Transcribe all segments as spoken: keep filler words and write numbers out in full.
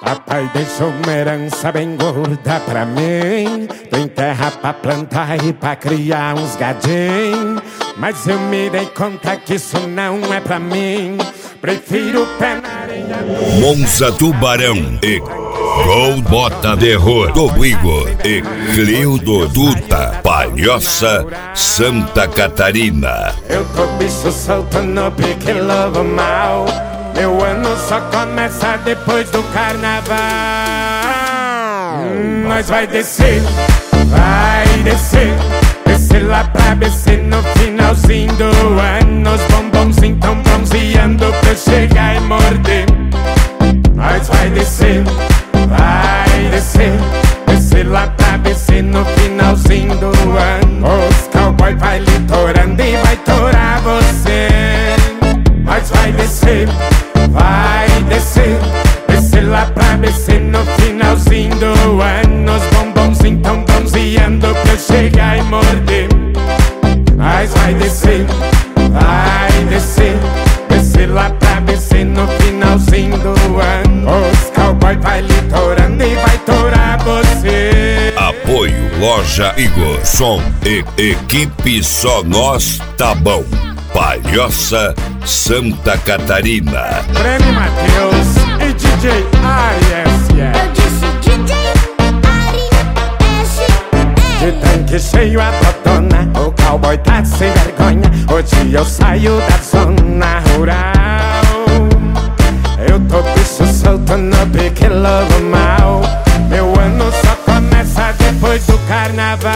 Papai deixou uma herança bem gorda pra mim. Tem terra pra plantar e pra criar uns gadinhos. Mas eu me dei conta que isso não é pra mim. Prefiro o pé na areia. Monza Tubarão e Gol Bota Terror do Igor e Cleudo Duta, Palhoça, Santa Catarina. Eu tô bicho solto no pique lobo mal. Meu ano só começa depois do carnaval. hum, Nós vai descer, vai descer. Descer lá pra B C no finalzinho do ano. Os bombonzinhos tão bronzeando pra eu chegar e morder. Nós vai descer, vai descer. Descer lá pra B C no finalzinho do ano. Os cowboy vai litorando e vai torar você. Nós vai descer, vai descer. Descer lá pra B C no finalzinho do ano. Os bombonzinhos tão bronzeando pra eu chegar e morder. Nós vai descer, vai descer. Descer lá pra B C no finalzinho do ano. Os cowboy vai litorando e vai torar você. Apoio Loja Igor, som e equipe Só Nós Tá Bom, Palhoça, Santa Catarina. Prêmio Matheus e D J Ari S S. Eu disse D J Ari S S. De tanque cheio a botona, o cowboy tá sem vergonha. Hoje eu saio da zona rural. Eu tô bicho solto no pique lobo mal. Meu ano só começa depois do carnaval.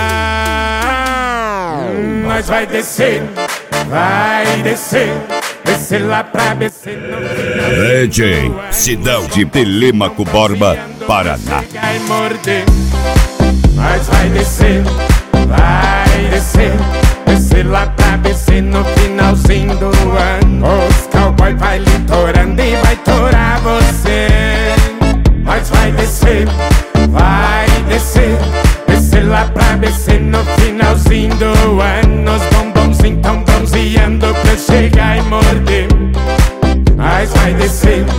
hum, Nós vai descer, vai descer. Descer lá pra B C no final. D J Sidão de Telêmaco Borba, Paraná. E morder. Nós vai descer, vai descer. Descer lá pra B C no finalzinho do ano. Os cowboy vai litorando e vai torar você. Nós vai descer, vai descer. Descer lá pra B C no finalzinho do ano. Os bombonzinhos tão bronzeando pra eu chegar e morder. Nós vai descer,